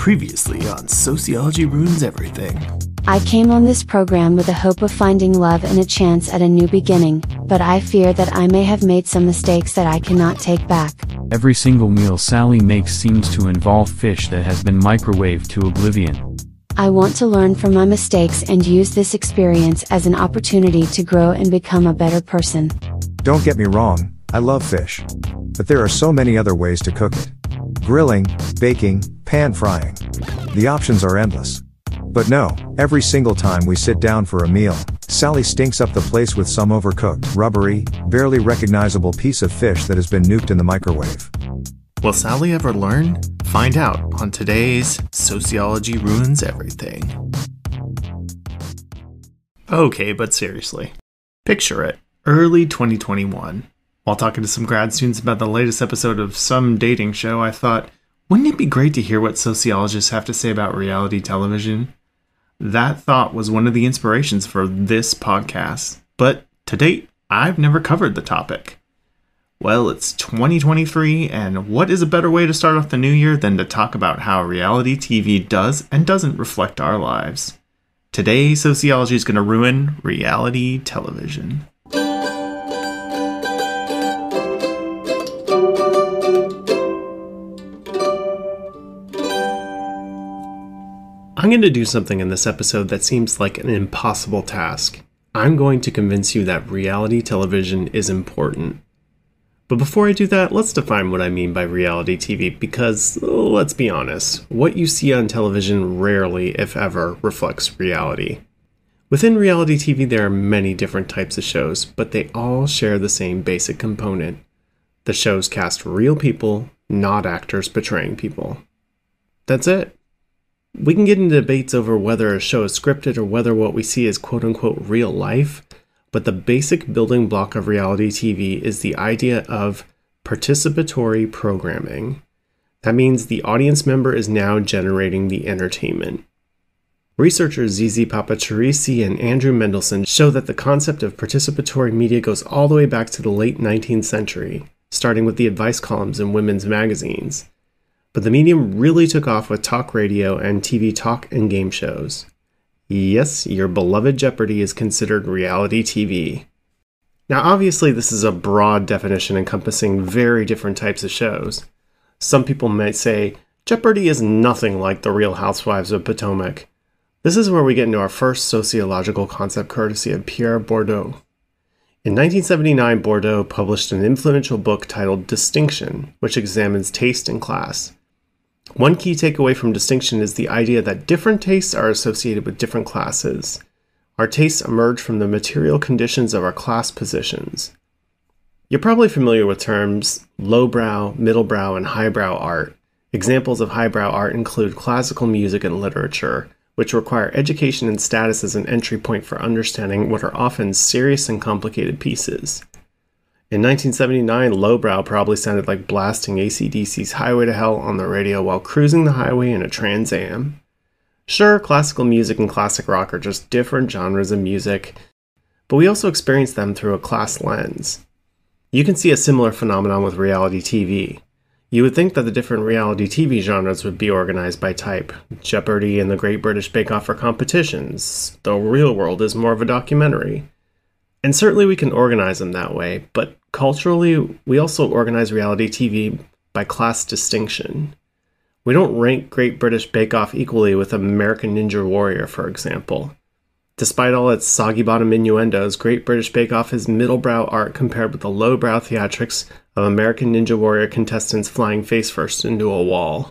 Previously on Sociology Ruins Everything. I came on this program with the hope of finding love and a chance at a new beginning, but I fear that I may have made some mistakes that I cannot take back. Every single meal Sally makes seems to involve fish that has been microwaved to oblivion. I want to learn from my mistakes and use this experience as an opportunity to grow and become a better person. Don't get me wrong, I love fish. But there are so many other ways to cook it. Grilling, baking, pan frying. The options are endless. But no, every single time we sit down for a meal, Sally stinks up the place with some overcooked, rubbery, barely recognizable piece of fish that has been nuked in the microwave. Will Sally ever learn? Find out on today's Sociology Ruins Everything. Okay, but seriously, picture it, early 2021. While talking to some grad students about the latest episode of some dating show, I thought, wouldn't it be great to hear what sociologists have to say about reality television? That thought was one of the inspirations for this podcast, but to date, I've never covered the topic. Well, it's 2023, and what is a better way to start off the new year than to talk about how reality TV does and doesn't reflect our lives? Today, sociology is going to ruin reality television. I'm going to do something in this episode that seems like an impossible task. I'm going to convince you that reality television is important. But before I do that, let's define what I mean by reality TV because, let's be honest, what you see on television rarely, if ever, reflects reality. Within reality TV, there are many different types of shows, but they all share the same basic component. The shows cast real people, not actors portraying people. That's it. We can get into debates over whether a show is scripted or whether what we see is quote-unquote real life, but the basic building block of reality TV is the idea of participatory programming. That means the audience member is now generating the entertainment. Researchers Zizi Papacharissi and Andrew Mendelsohn show that the concept of participatory media goes all the way back to the late 19th century, starting with the advice columns in women's magazines. But the medium really took off with talk radio and TV talk and game shows. Yes, your beloved Jeopardy is considered reality TV. Now obviously this is a broad definition encompassing very different types of shows. Some people might say, Jeopardy is nothing like the Real Housewives of Potomac. This is where we get into our first sociological concept courtesy of Pierre Bourdieu. In 1979, Bourdieu published an influential book titled Distinction, which examines taste and class. One key takeaway from Distinction is the idea that different tastes are associated with different classes. Our tastes emerge from the material conditions of our class positions. You're probably familiar with terms lowbrow, middlebrow, and highbrow art. Examples of highbrow art include classical music and literature, which require education and status as an entry point for understanding what are often serious and complicated pieces. In 1979, lowbrow probably sounded like blasting AC/DC's Highway to Hell on the radio while cruising the highway in a Trans Am. Sure, classical music and classic rock are just different genres of music, but we also experience them through a class lens. You can see a similar phenomenon with reality TV. You would think that the different reality TV genres would be organized by type. Jeopardy and the Great British Bake Off are competitions. The Real World is more of a documentary. And certainly we can organize them that way, but culturally, we also organize reality TV by class distinction. We don't rank Great British Bake Off equally with American Ninja Warrior, for example. Despite all its soggy-bottom innuendos, Great British Bake Off is middlebrow art compared with the lowbrow theatrics of American Ninja Warrior contestants flying face-first into a wall.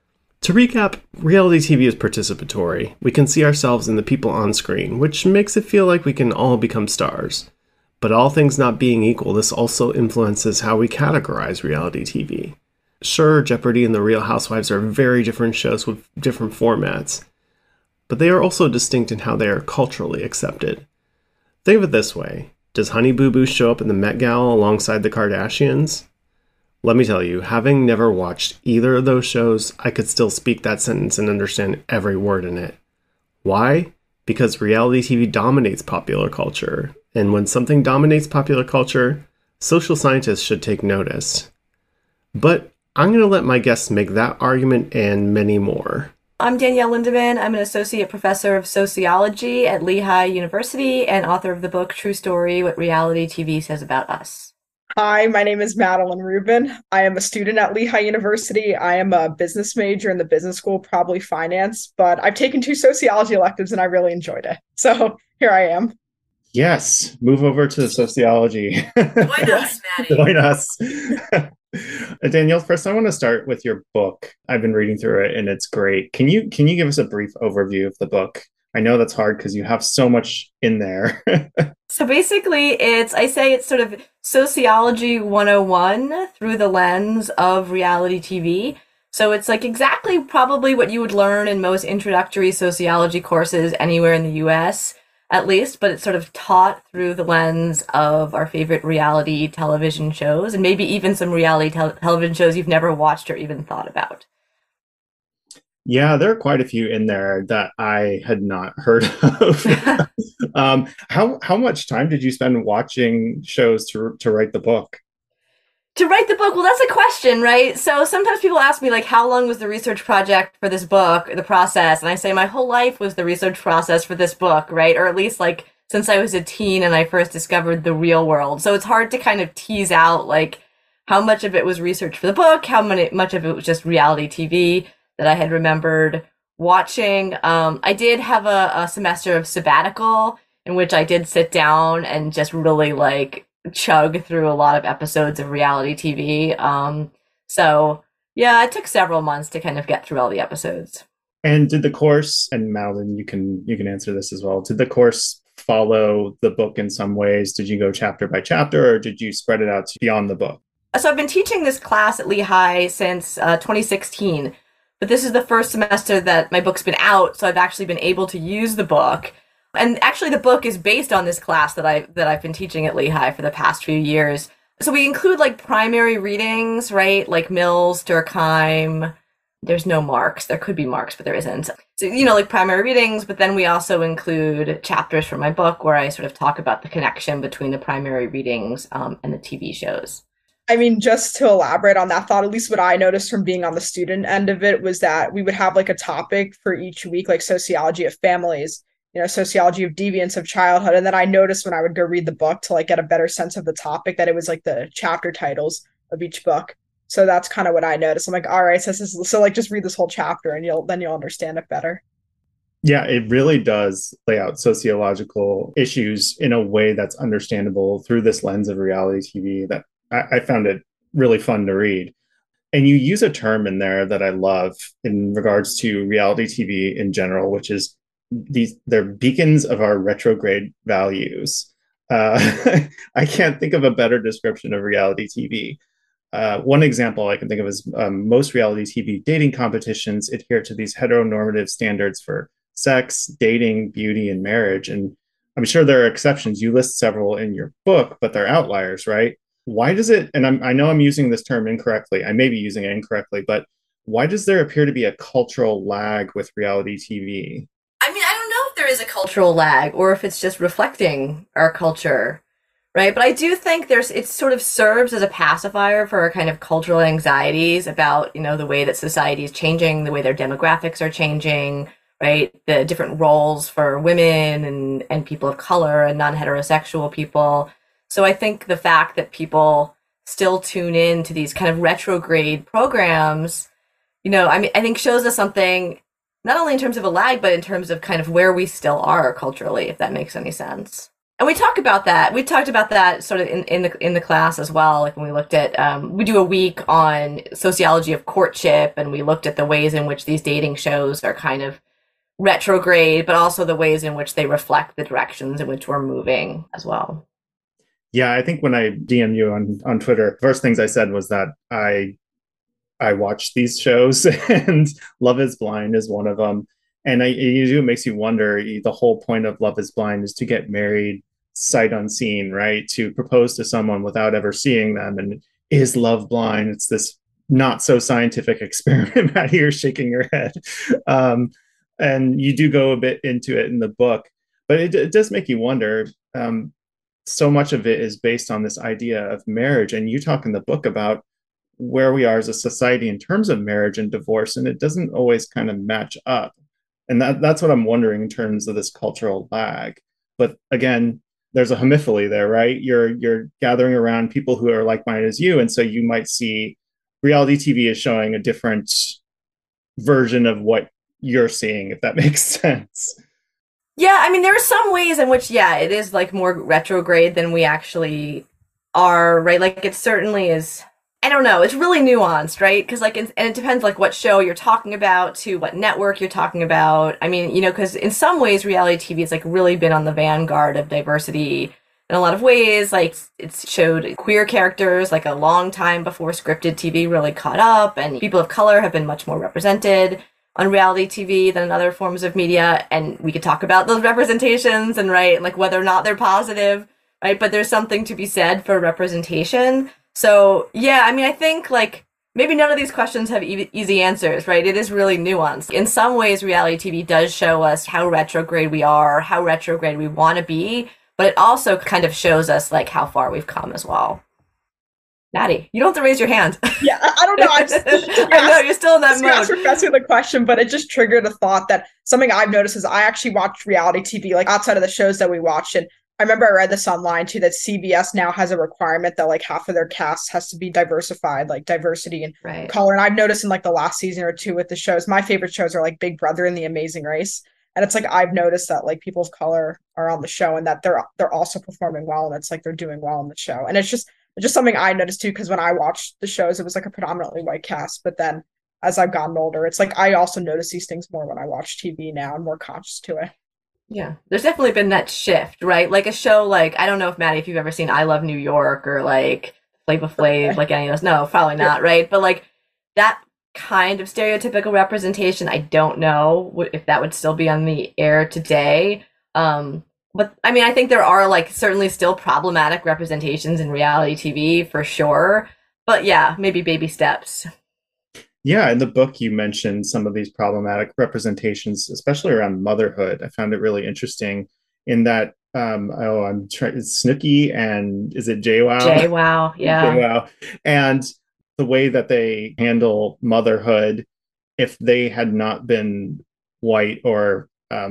To recap, reality TV is participatory. We can see ourselves in the people on screen, which makes it feel like we can all become stars. But all things not being equal, this also influences how we categorize reality TV. Sure, Jeopardy and the Real Housewives are very different shows with different formats, but they are also distinct in how they are culturally accepted. Think of it this way. Does Honey Boo Boo show up in the Met Gala alongside the Kardashians? Let me tell you, having never watched either of those shows, I could still speak that sentence and understand every word in it. Why? Because reality TV dominates popular culture, and when something dominates popular culture, social scientists should take notice. But I'm going to let my guests make that argument and many more. I'm Danielle Lindeman. I'm an associate professor of sociology at Lehigh University and author of the book True Story: What Reality TV Says About Us. Hi, my name is Madeline Rubin. I am a student at Lehigh University. I am a business major in the business school, probably finance, but I've taken 2 sociology electives and I really enjoyed it. So here I am. Yes, move over to sociology. Join us, Maddie. Join us. Danielle, first I want to start with your book. I've been reading through it and it's great. Can you give us a brief overview of the book? I know that's hard because you have so much in there. So basically, I say it's sort of sociology 101 through the lens of reality TV. So it's like exactly probably what you would learn in most introductory sociology courses anywhere in the US, at least, but it's sort of taught through the lens of our favorite reality television shows, and maybe even some reality television shows you've never watched or even thought about. Yeah, there are quite a few in there that I had not heard of. How much time did you spend watching shows to write the book? To write the book, well, that's a question, right? So sometimes people ask me, like, how long was the research project for this book, the process? And I say my whole life was the research process for this book, right? Or at least, like, since I was a teen and I first discovered the real world. So it's hard to kind of tease out, like, how much of it was research for the book, much of it was just reality TV that I had remembered watching. I did have a semester of sabbatical in which I did sit down and just really, like, chug through a lot of episodes of reality TV. So yeah, it took several months to kind of get through all the episodes. And did the course, and Madeline, you can answer this as well. Did the course follow the book in some ways? Did you go chapter by chapter, or did you spread it out beyond the book? So I've been teaching this class at Lehigh since 2016, but this is the first semester that my book's been out, so I've actually been able to use the book. And actually, the book is based on this class that I've been teaching at Lehigh for the past few years. So we include like primary readings, right? Like Mills, Durkheim. There's no Marx. There could be Marx, but there isn't. So, like primary readings, but then we also include chapters from my book where I sort of talk about the connection between the primary readings and the TV shows. I mean, just to elaborate on that thought, at least what I noticed from being on the student end of it was that we would have like a topic for each week, like sociology of families, sociology of deviance of childhood. And then I noticed when I would go read the book to like get a better sense of the topic that it was like the chapter titles of each book. So that's kind of what I noticed. I'm like, all right, so like just read this whole chapter and you'll understand it better. Yeah, it really does lay out sociological issues in a way that's understandable through this lens of reality TV. That I found it really fun to read. And you use a term in there that I love in regards to reality TV in general, which is they're beacons of our retrograde values. I can't think of a better description of reality TV. One example I can think of is most reality TV dating competitions adhere to these heteronormative standards for sex, dating, beauty, and marriage. And I'm sure there are exceptions. You list several in your book, but they're outliers, right? Why does it, and I know I'm using this term incorrectly, I may be using it incorrectly, but why does there appear to be a cultural lag with reality TV? I mean, I don't know if there is a cultural lag or if it's just reflecting our culture, right? But I do think it sort of serves as a pacifier for our kind of cultural anxieties about, the way that society is changing, the way their demographics are changing, right? The different roles for women and people of color and non-heterosexual people. So I think the fact that people still tune in to these kind of retrograde programs, I think shows us something, not only in terms of a lag, but in terms of kind of where we still are culturally, if that makes any sense. And we talk about that. We talked about that sort of in the class as well. Like when we looked at, we do a week on sociology of courtship, and we looked at the ways in which these dating shows are kind of retrograde, but also the ways in which they reflect the directions in which we're moving as well. Yeah, I think when I DM'd you on Twitter, first things I said was that I watch these shows and Love is Blind is one of them. And it makes you wonder, the whole point of Love is Blind is to get married sight unseen, right? To propose to someone without ever seeing them. And is love blind? It's this not so scientific experiment. Maddie, you're shaking your head. And you do go a bit into it in the book, but it does make you wonder. So much of it is based on this idea of marriage. And you talk in the book about where we are as a society in terms of marriage and divorce, and it doesn't always kind of match up. And that's what I'm wondering in terms of this cultural lag. But again, there's a homophily there, right? You're gathering around people who are like-minded as you, and so you might see reality TV is showing a different version of what you're seeing, if that makes sense. Yeah, I mean, there are some ways in which, yeah, it is like more retrograde than we actually are, right? Like, it certainly is. I don't know. It's really nuanced, right? Because and it depends like what show you're talking about, to what network you're talking about. I mean, because in some ways, reality TV has like really been on the vanguard of diversity in a lot of ways. Like, it's showed queer characters like a long time before scripted TV really caught up, and people of color have been much more represented on reality TV than in other forms of media. And we could talk about those representations and like whether or not they're positive, right? But there's something to be said for representation. So, yeah, I mean, I think, like, maybe none of these questions have easy answers, right? It is really nuanced. In some ways, reality TV does show us how retrograde we are, how retrograde we want to be, but it also kind of shows us, like, how far we've come as well. Maddie, you don't have to raise your hand. Yeah, I don't know. I know, you're still in that mode. I was professing the question, but it just triggered a thought that something I've noticed is I actually watch reality TV, like, outside of the shows that we watch, and I remember I read this online too, that CBS now has a requirement that like half of their cast has to be diversified, like diversity and color. And I've noticed in like the last season or two with the shows, my favorite shows are like Big Brother and The Amazing Race. And it's like, I've noticed that like people of color are on the show and that they're also performing well. And it's like, they're doing well on the show. And it's just something I noticed too, because when I watched the shows, it was like a predominantly white cast. But then as I've gotten older, it's like, I also notice these things more when I watch TV now and more conscious to it. Yeah, there's definitely been that shift, right? Like a show like, I don't know if Maddie, if you've ever seen I Love New York or like Flavor Flav, like any of those. No, probably not, right? But like that kind of stereotypical representation, I don't know if that would still be on the air today. But I mean, I think there are like certainly still problematic representations in reality TV for sure. But yeah, maybe baby steps. Yeah, in the book, you mentioned some of these problematic representations, especially around motherhood. I found it really interesting in that, it's Snooki and is it JWoww? JWoww, yeah. JWoww. And the way that they handle motherhood, if they had not been white or,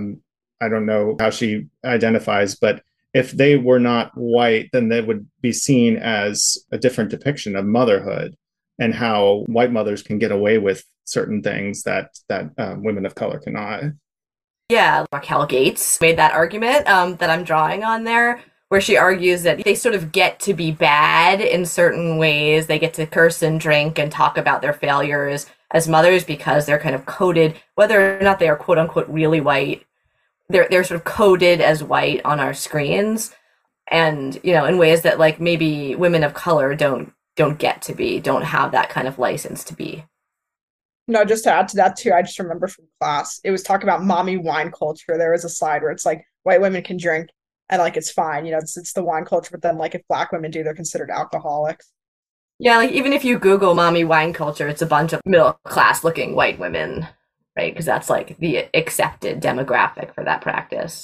I don't know how she identifies, but if they were not white, then they would be seen as a different depiction of motherhood, and how white mothers can get away with certain things that women of color cannot. Yeah, Raquel Gates made that argument that I'm drawing on there, where she argues that they sort of get to be bad in certain ways. They get to curse and drink and talk about their failures as mothers because they're kind of coded, whether or not they are quote unquote really white, they're sort of coded as white on our screens. And, in ways that like maybe women of color don't get to be, don't have that kind of license to be. No, just to add to that too, I just remember from class, it was talking about mommy wine culture. There was a slide where it's like white women can drink and like it's fine, it's the wine culture, but then like if black women do, they're considered alcoholics. Yeah, like even if you Google mommy wine culture, it's a bunch of middle class looking white women, right? Because that's like the accepted demographic for that practice.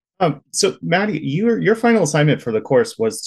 So Maddie, your final assignment for the course was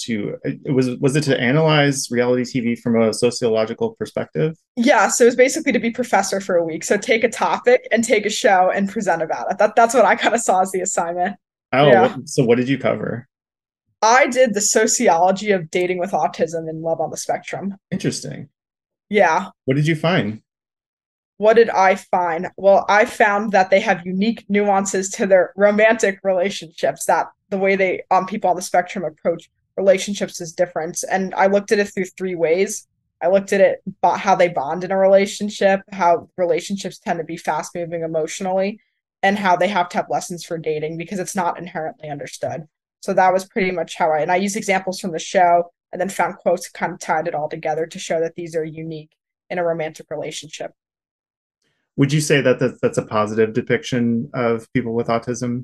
it to analyze reality TV from a sociological perspective? Yeah, so it was basically to be professor for a week. So take a topic and take a show and present about it. That's what I kind of saw as the assignment. Oh, yeah. So what did you cover? I did the sociology of dating with autism and love on the spectrum. Interesting. Yeah. What did you find? What did I find? Well, I found that they have unique nuances to their romantic relationships, that the way people on the spectrum approach relationships is different. And I looked at it through three ways. I looked at it about how they bond in a relationship, how relationships tend to be fast moving emotionally, and how they have to have lessons for dating because it's not inherently understood. So that was pretty much and I used examples from the show and then found quotes that kind of tied it all together to show that these are unique in a romantic relationship. Would you say that that's a positive depiction of people with autism?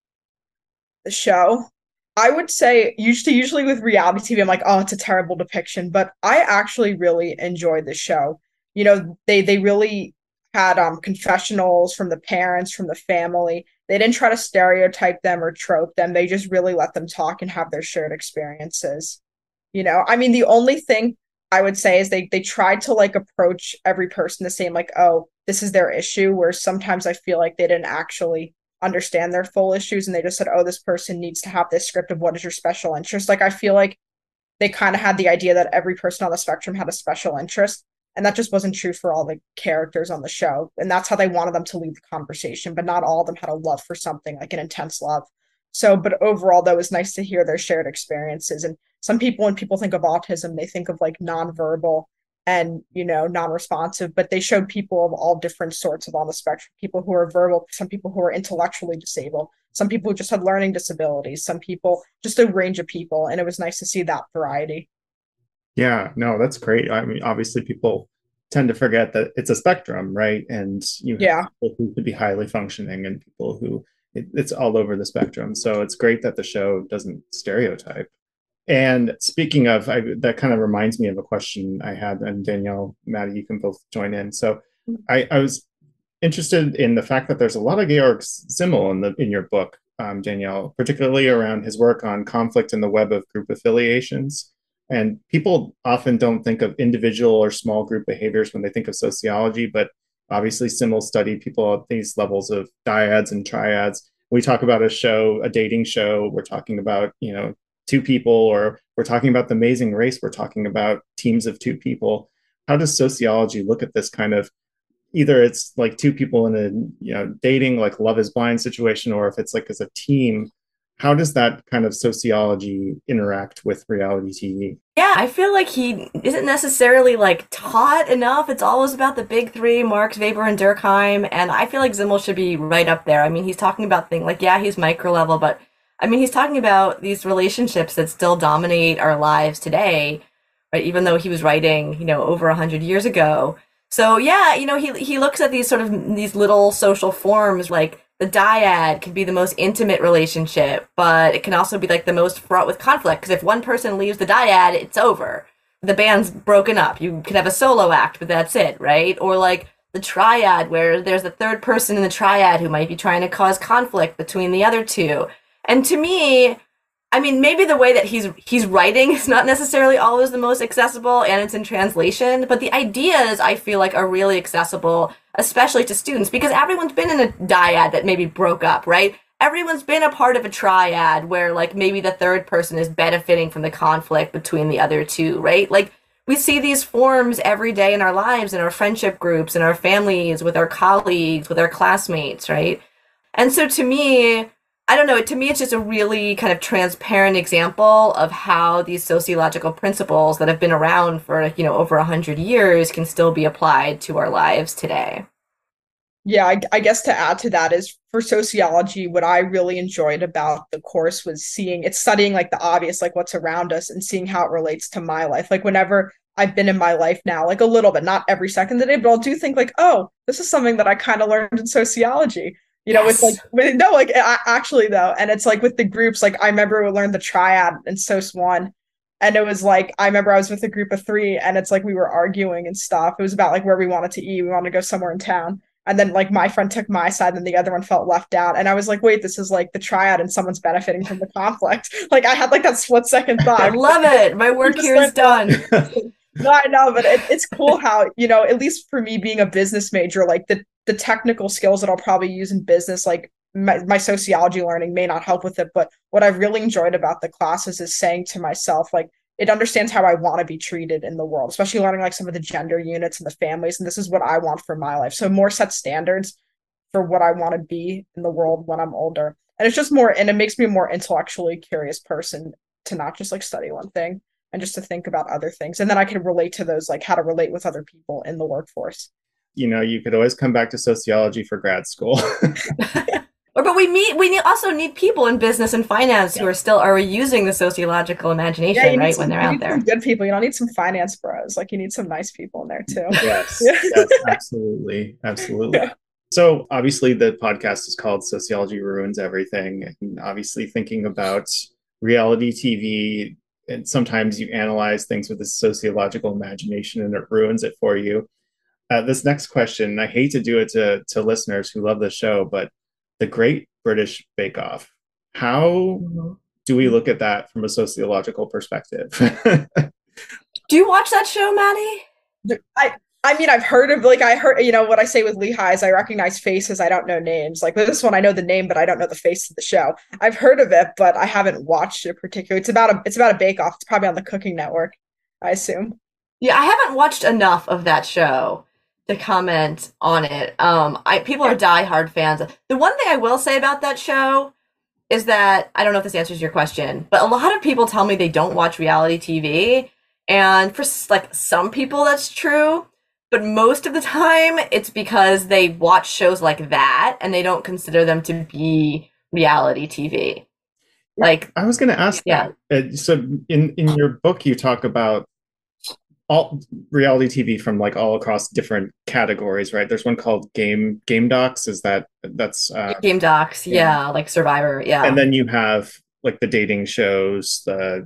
The show? I would say usually with reality TV, I'm like, oh, it's a terrible depiction. But I actually really enjoyed the show. They really had confessionals from the parents, from the family. They didn't try to stereotype them or trope them. They just really let them talk and have their shared experiences. I mean, the only thing I would say is they tried to like approach every person the same, like, oh, this is their issue, where sometimes I feel like they didn't actually understand their full issues and they just said, oh, this person needs to have this script of what is your special interest. Like I feel like they kind of had the idea that every person on the spectrum had a special interest. And that just wasn't true for all the characters on the show. And that's how they wanted them to lead the conversation, but not all of them had a love for something, like an intense love. So, but overall, though, it was nice to hear their shared experiences. And some people, when people think of autism, they think of like nonverbal and, non-responsive, but they showed people of all different sorts of on the spectrum, people who are verbal, some people who are intellectually disabled, some people who just had learning disabilities, some people, just a range of people. And it was nice to see that variety. Yeah, no, that's great. I mean, obviously, people tend to forget that it's a spectrum, right? And you have people who could be highly functioning and people who it's all over the spectrum. So it's great that the show doesn't stereotype. And speaking of, that kind of reminds me of a question I had, and Danielle, Maddie, you can both join in. So I was interested in the fact that there's a lot of Georg Simmel in your book, Danielle, particularly around his work on conflict in the web of group affiliations. And people often don't think of individual or small group behaviors when they think of sociology, but obviously Simmel studied people at these levels of dyads and triads. We talk about a dating show, we're talking about, two people, or we're talking about The Amazing Race, we're talking about teams of two people. How does sociology look at this kind of, either it's like two people in a, dating, like Love is Blind situation, or if it's like as a team, how does that kind of sociology interact with reality TV? Yeah, I feel like he isn't necessarily like taught enough. It's always about the big three, Marx, Weber, and Durkheim. And I feel like Simmel should be right up there. I mean, he's talking about things like, yeah, he's micro level, but I mean, he's talking about these relationships that still dominate our lives today, right? Even though he was writing, over 100 years ago. So yeah, he looks at these sort of these little social forms, like the dyad can be the most intimate relationship, but it can also be like the most fraught with conflict, because if one person leaves the dyad, it's over. The band's broken up. You could have a solo act, but that's it, right? Or like the triad, where there's a third person in the triad who might be trying to cause conflict between the other two. And to me, I mean, maybe the way that he's writing is not necessarily always the most accessible, and it's in translation, but the ideas I feel like are really accessible, especially to students, because everyone's been in a dyad that maybe broke up, right? Everyone's been a part of a triad where like maybe the third person is benefiting from the conflict between the other two, right? Like we see these forms every day in our lives, in our friendship groups, in our families, with our colleagues, with our classmates, right? And so to me, I don't know, to me, it's just a really kind of transparent example of how these sociological principles that have been around for, over 100 years can still be applied to our lives today. Yeah, I guess to add to that is for sociology, what I really enjoyed about the course was studying like the obvious, like what's around us, and seeing how it relates to my life. Like whenever I've been in my life now, like a little bit, not every second of the day, but I'll do think like, oh, this is something that I kind of learned in sociology. Yes. Actually though, and it's like with the groups, like I remember we learned the triad in SOS 1, and it was like, I remember I was with a group of 3, and it's like we were arguing and stuff. It was about like where we wanted to eat. We wanted to go somewhere in town. And then like my friend took my side and the other one felt left out. And I was like, wait, this is like the triad and someone's benefiting from the conflict. Like I had like that split second thought. I love it. My work here is done. No, I know, but it's cool how, at least for me being a business major, like the technical skills that I'll probably use in business, like my sociology learning may not help with it. But what I've really enjoyed about the classes is saying to myself, like, it understands how I want to be treated in the world, especially learning like some of the gender units and the families. And this is what I want for my life. So more set standards for what I want to be in the world when I'm older. And it's just more, and it makes me a more intellectually curious person to not just like study one thing and just to think about other things. And then I can relate to those, like how to relate with other people in the workforce. You could always come back to sociology for grad school. But we also need people in business and finance who are using the sociological imagination, right, when they're out there. Good people. You don't need some finance bros. Like you need some nice people in there too. Yes, yes, absolutely. Yeah. So obviously the podcast is called Sociology Ruins Everything. And obviously thinking about reality TV, and sometimes you analyze things with a sociological imagination and it ruins it for you. This next question, I hate to do it to listeners who love the show, but the Great British Bake Off. How do we look at that from a sociological perspective? Do you watch that show, Maddie? I mean, I've heard of like I heard what I say with Lehigh is I recognize faces, I don't know names. Like with this one, I know the name, but I don't know the face of the show. I've heard of it, but I haven't watched it particularly. It's about a bake off. It's probably on the Cooking Network, I assume. Yeah, I haven't watched enough of that show to comment on it. People are diehard fans. The one thing I will say about that show is that I don't know if this answers your question, but a lot of people tell me they don't watch reality TV, and for like some people that's true, but most of the time it's because they watch shows like that and they don't consider them to be reality TV. Like I was going to ask yeah. that. So in your book, you talk about all reality TV from like all across different categories, right? There's one called game docs. That's Game docs, yeah, like Survivor, yeah. And then you have like the dating shows.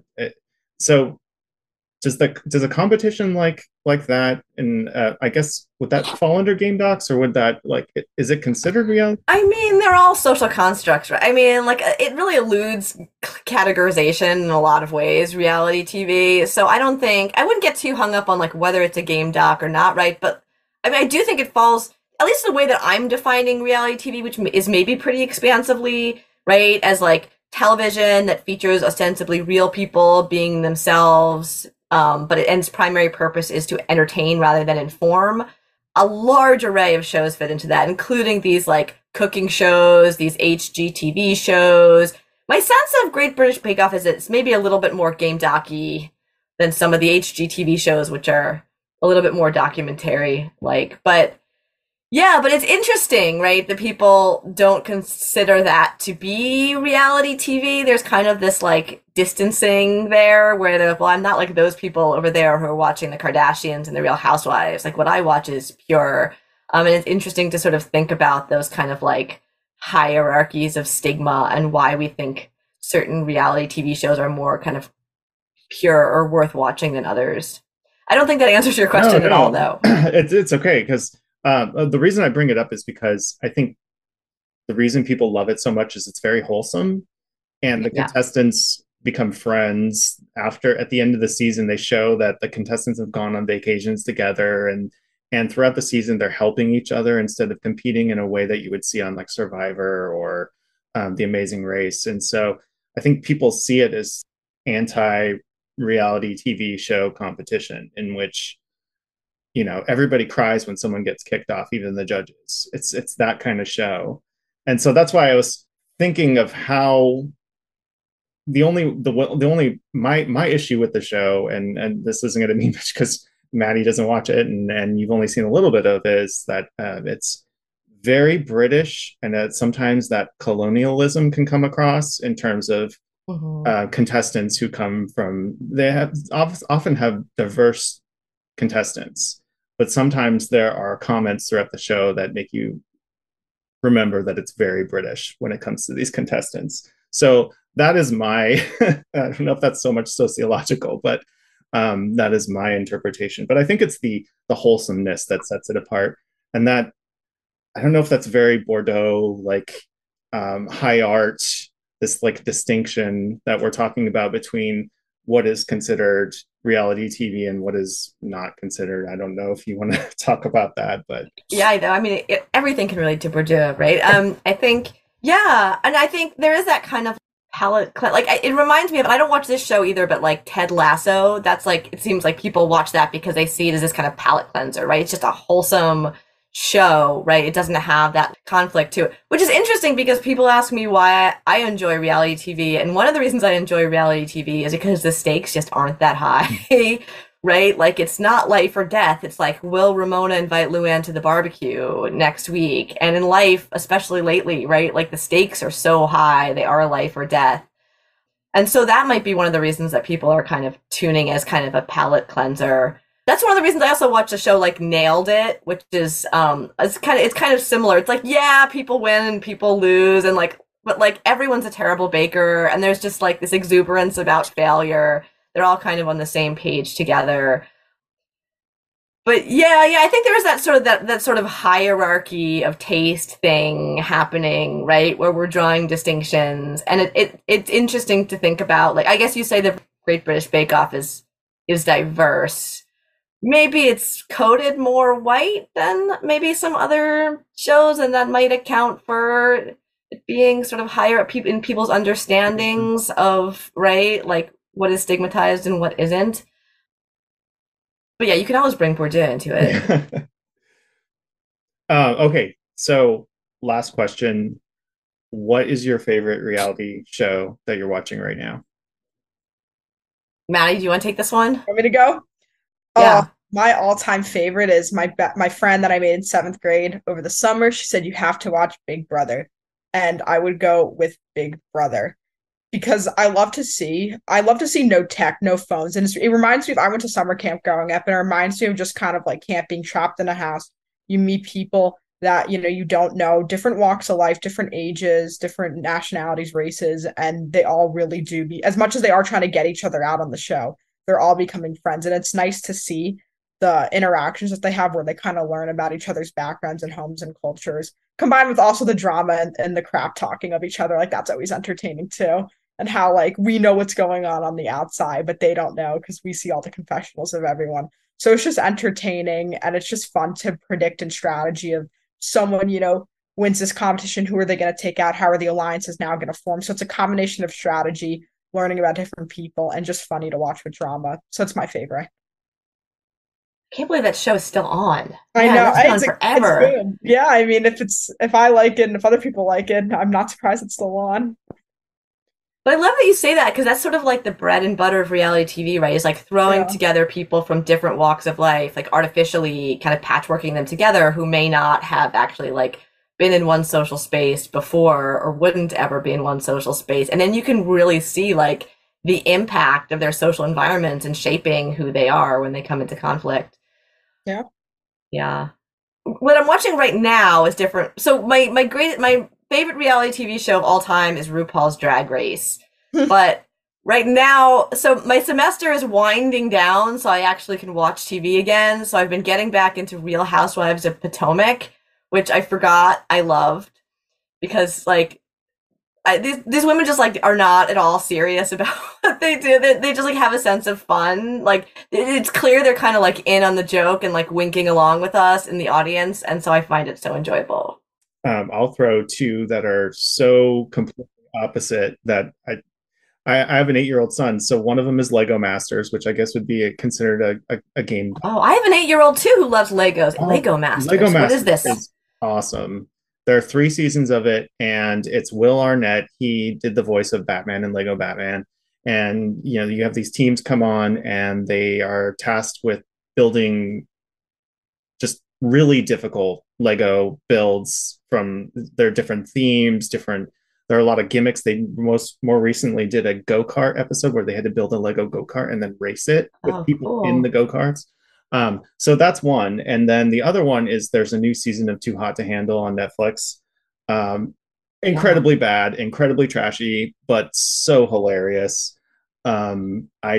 So does a competition like that, and I guess would that fall under game docs, or would that is it considered reality? I mean, they're all social constructs, right? I mean, like it really eludes categorization in a lot of ways, reality TV. So I wouldn't get too hung up on like whether it's a game doc or not, right? But I mean, I do think it falls, at least the way that I'm defining reality TV, which is maybe pretty expansively, right, as like television that features ostensibly real people being themselves, but its primary purpose is to entertain rather than inform. A large array of shows fit into that, including these like cooking shows, these HGTV shows. My sense of Great British Bake Off is it's maybe a little bit more game docky than some of the HGTV shows, which are a little bit more documentary like. But yeah, but it's interesting, right? That people don't consider that to be reality TV. There's kind of this like distancing there where they're like, well, I'm not like those people over there who are watching the Kardashians and the Real Housewives. Like what I watch is pure. And it's interesting to sort of think about those kind of like hierarchies of stigma and why we think certain reality TV shows are more kind of pure or worth watching than others. I don't think that answers your question at all, though. It's okay, because the reason I bring it up is because I think the reason people love it so much is it's very wholesome, and the contestants become friends at the end of the season. They show that the contestants have gone on vacations together, and throughout the season they're helping each other instead of competing in a way that you would see on like Survivor or The Amazing Race. And so I think people see it as anti-reality TV show competition in which everybody cries when someone gets kicked off, even the judges. It's that kind of show. And so that's why I was thinking of how my issue with the show, and this isn't going to mean much because Maddie doesn't watch it and you've only seen a little bit of it, is that it's very British, and that sometimes that colonialism can come across in terms of contestants who often have diverse contestants, but sometimes there are comments throughout the show that make you remember that it's very British when it comes to these contestants. So that is I don't know if that's so much sociological, but that is my interpretation. But I think it's the wholesomeness that sets it apart. And that, I don't know if that's very Bordeaux, like high art, this like distinction that we're talking about between what is considered reality TV and what is not considered. I don't know if you want to talk about that, but yeah, I mean, everything can relate to Bourdieu, right? I think, yeah, and I think there is that kind of palette, like it reminds me of, I don't watch this show either, but like Ted Lasso, that's like, it seems like people watch that because they see it as this kind of palate cleanser, right? It's just a wholesome show, right? It doesn't have that conflict to it, which is interesting because people ask me why I enjoy reality TV, and one of the reasons I enjoy reality TV is because the stakes just aren't that high, right? Like it's not life or death. It's like, will Ramona invite Luann to the barbecue next week? And in life, especially lately, right? Like the stakes are so high, they are life or death. And so that might be one of the reasons that people are kind of tuning as kind of a palate cleanser. That's one of the reasons I also watch a show like Nailed It, which is it's kind of similar. It's like, yeah, people win and people lose, and like, but like everyone's a terrible baker, and there's just like this exuberance about failure. They're all kind of on the same page together. But yeah, I think there is that sort of hierarchy of taste thing happening, right? Where we're drawing distinctions, and it's interesting to think about. Like, I guess you say the Great British Bake Off is is diverse. Maybe it's coded more white than maybe some other shows, and that might account for it being sort of higher up in people's understandings of, right, like what is stigmatized and what isn't. But yeah, you can always bring Bourdieu into it. Okay, so last question. What is your favorite reality show that you're watching right now? Maddie, do you want to take this one? Want me to go? Yeah. My all-time favorite is my friend that I made in 7th grade over the summer. She said you have to watch Big Brother, and I would go with Big Brother because I love to see no tech, no phones, and it reminds me of I went to summer camp growing up, and it reminds me of just kind of like camp, being trapped in a house. You meet people that you don't know, different walks of life, different ages, different nationalities, races, and they all really do be, as much as they are trying to get each other out on the show, they're all becoming friends, and it's nice to see the interactions that they have where they kind of learn about each other's backgrounds and homes and cultures, combined with also the drama and the crap talking of each other. Like that's always entertaining too. And how like we know what's going on the outside, but they don't know because we see all the confessionals of everyone. So it's just entertaining, and it's just fun to predict and strategy of someone, wins this competition. Who are they going to take out? How are the alliances now going to form? So it's a combination of strategy, learning about different people, and just funny to watch with drama. So it's my favorite. I can't believe that show is still on. I know. That's been on forever. It's good. Yeah, I mean, if I like it and if other people like it, I'm not surprised it's still on. But I love that you say that, because that's sort of like the bread and butter of reality TV, right? It's like throwing together people from different walks of life, like artificially kind of patchworking them together, who may not have actually like been in one social space before or wouldn't ever be in one social space. And then you can really see like the impact of their social environment and shaping who they are when they come into conflict. Yeah. Yeah. What I'm watching right now is different. So my favorite reality TV show of all time is RuPaul's Drag Race. But right now, so my semester is winding down, so I actually can watch TV again. So I've been getting back into Real Housewives of Potomac, which I forgot I loved, because like these women just like are not at all serious about what they do. They just like have a sense of fun. Like it's clear they're kind of like in on the joke and like winking along with us in the audience, and so I find it so enjoyable. I'll throw two that are so completely opposite that I have an 8-year-old son, so one of them is Lego Masters, which I guess would be considered a game. Oh, I have an 8-year-old too who loves Legos. Lego Masters. Lego Masters. What is this? Is awesome. There are 3 seasons of it, and it's Will Arnett. He did the voice of Batman in Lego Batman. And you have these teams come on, and they are tasked with building just really difficult Lego builds from their different themes, there are a lot of gimmicks. They more recently did a go-kart episode where they had to build a Lego go-kart and then race it with people in the go-karts. So that's one. And then the other one is there's a new season of Too Hot to Handle on Netflix. Incredibly bad, incredibly trashy, but so hilarious. I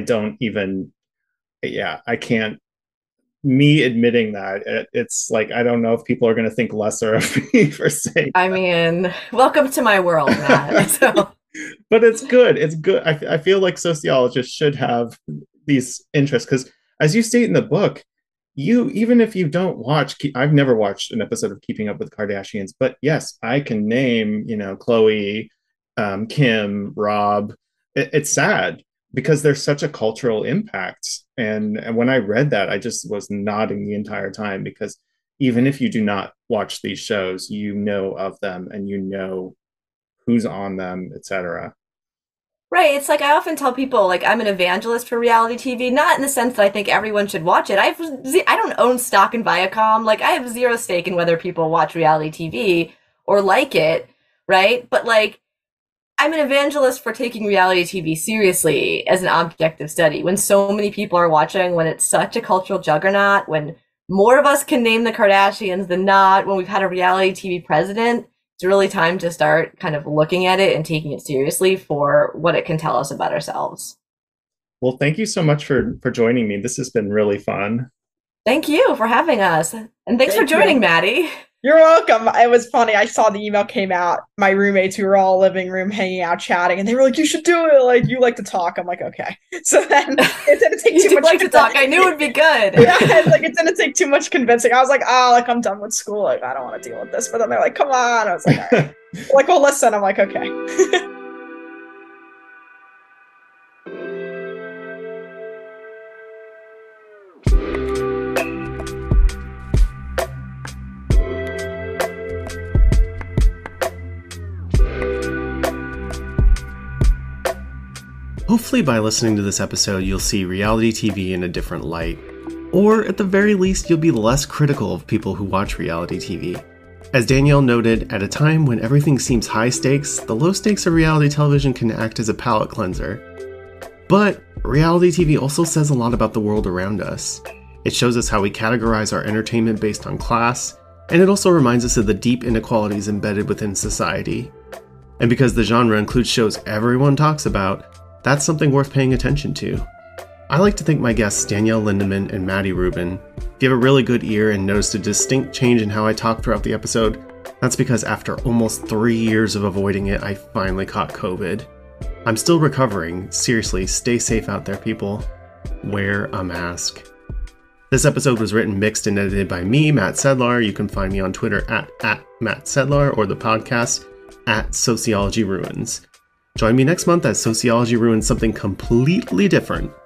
can't. Me admitting that it's like I don't know if people are going to think lesser of me for saying. I mean, welcome to my world, Matt. So. But it's good. It's good. I feel like sociologists should have these interests because, as you state in the book, even if you don't watch, I've never watched an episode of Keeping Up with Kardashians, but yes, I can name Khloe, Kim, Rob. It's sad because there's such a cultural impact. And when I read that, I just was nodding the entire time because even if you do not watch these shows, you know of them and you know who's on them, etc. Right. It's like I often tell people, like, I'm an evangelist for reality TV, not in the sense that I think everyone should watch it. I don't own stock in Viacom. Like, I have zero stake in whether people watch reality TV or like it, right? But like, I'm an evangelist for taking reality TV seriously as an objective study when so many people are watching, when it's such a cultural juggernaut, when more of us can name the Kardashians than not, when we've had a reality TV president. It's really time to start kind of looking at it and taking it seriously for what it can tell us about ourselves. Well, thank you so much for joining me. This has been really fun. Thank you for having us. And thanks for joining, Maddie. You're welcome. It was funny. I saw the email came out. My roommates, we were all living room hanging out, chatting, and they were like, "You should do it. Like, you like to talk." I'm like, "Okay." So then it didn't take too much. Like to talk. I knew it would be good. Yeah, like it didn't take too much convincing. I was like, "Oh, like I'm done with school. Like I don't want to deal with this." But then they're like, "Come on." I was like, "All right." Like, "Well, listen." I'm like, "Okay." Hopefully by listening to this episode, you'll see reality TV in a different light. Or at the very least, you'll be less critical of people who watch reality TV. As Danielle noted, at a time when everything seems high stakes, the low stakes of reality television can act as a palate cleanser. But reality TV also says a lot about the world around us. It shows us how we categorize our entertainment based on class, and it also reminds us of the deep inequalities embedded within society. And because the genre includes shows everyone talks about, that's something worth paying attention to. I like to think my guests Danielle Lindemann and Maddie Rubin give a really good ear and noticed a distinct change in how I talk throughout the episode. That's because after almost 3 years of avoiding it, I finally caught COVID. I'm still recovering. Seriously, stay safe out there, people. Wear a mask. This episode was written, mixed, and edited by me, Matt Sedlar. You can find me on Twitter at Matt Sedlar or the podcast at Sociology Ruins. Join me next month as Sociology ruins something completely different.